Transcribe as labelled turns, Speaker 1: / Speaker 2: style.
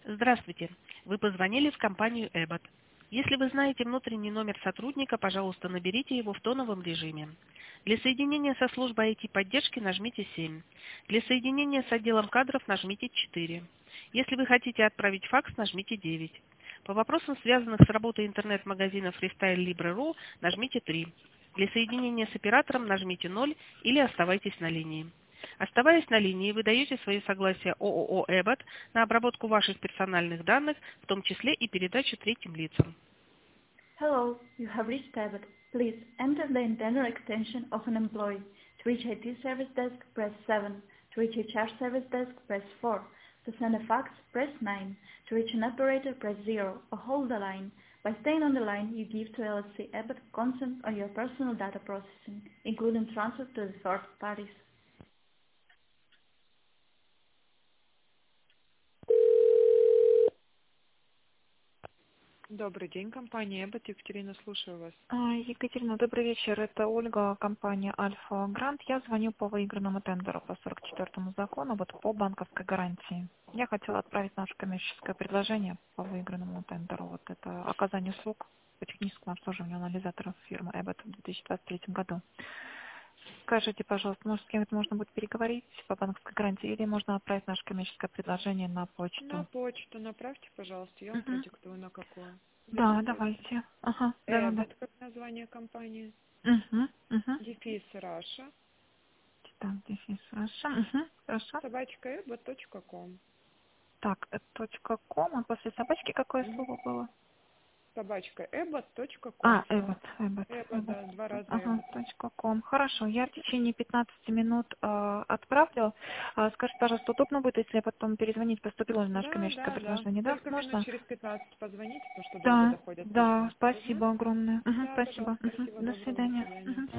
Speaker 1: Здравствуйте. Вы позвонили в компанию Эббот. Если вы знаете внутренний номер сотрудника, пожалуйста, наберите его в тоновом режиме. Для соединения со службой IT-поддержки нажмите 7. Для соединения с отделом кадров нажмите 4. Если вы хотите отправить факс, нажмите 9. По вопросам, связанных с работой интернет-магазина Freestyle Libre.ru, нажмите 3. Для соединения с оператором нажмите 0 или оставайтесь на линии. Оставаясь на линии, вы даете свое согласие ООО «Эббот» на обработку ваших персональных данных, в том числе и передачу третьим лицам.
Speaker 2: Hello, you have reached Abbott. Please enter the internal extension of an employee. To reach IT service desk, press 7. To reach HR service desk, press 4. To send a fax, press 9. To reach an operator, press 0 or hold the line. By staying on the line, you give to LLC Abbott consent on your personal data processing, including transfer to the third parties.
Speaker 3: Добрый день, компания Эббот. Екатерина, слушаю вас.
Speaker 4: Екатерина, добрый вечер. Это Ольга, компания Альфа Грант. Я звоню по выигранному тендеру по 44-му закону, вот по банковской гарантии. Я хотела отправить наше коммерческое предложение по выигранному тендеру. Вот это оказание услуг по техническому обслуживанию анализаторов фирмы Эббот в 2023 году. Скажите, пожалуйста, может, с кем-то можно будет переговорить по банковской гарантии или можно отправить наше коммерческое предложение на
Speaker 3: На
Speaker 4: почту?
Speaker 3: почту направьте, пожалуйста. Я вам
Speaker 4: Мгм.
Speaker 3: продиктую на какую.
Speaker 4: Да,
Speaker 3: Записывайте.
Speaker 4: давайте. Ага, да.
Speaker 3: Эббот, как название компании.
Speaker 4: Угу.
Speaker 3: Дефис Раша.
Speaker 4: Так, дефис, хорошо. Угу, хорошо.
Speaker 3: Собачка Эббот.ком.
Speaker 4: Так, .com, а после собачки какое
Speaker 3: Угу.
Speaker 4: слово было?
Speaker 3: Собачка Эббот.ком.
Speaker 4: А, Эббот.
Speaker 3: Эббот, да, два раза
Speaker 4: Ага,
Speaker 3: Эббот.
Speaker 4: .com. Хорошо, я в течение 15 минут отправлю. Скажите, пожалуйста, удобно будет, если я потом перезвонить, поступило ли наше
Speaker 3: Да,
Speaker 4: коммерческое
Speaker 3: да, да.
Speaker 4: предложение, да?
Speaker 3: Только минут
Speaker 4: Можно?
Speaker 3: через 15 позвоните, потому что долго
Speaker 4: Да,
Speaker 3: доходят
Speaker 4: да,
Speaker 3: письма. Угу.
Speaker 4: спасибо огромное.
Speaker 3: Да,
Speaker 4: Спасибо.
Speaker 3: пожалуйста, всего
Speaker 4: До
Speaker 3: доброго, до
Speaker 4: свидания.
Speaker 3: свидания.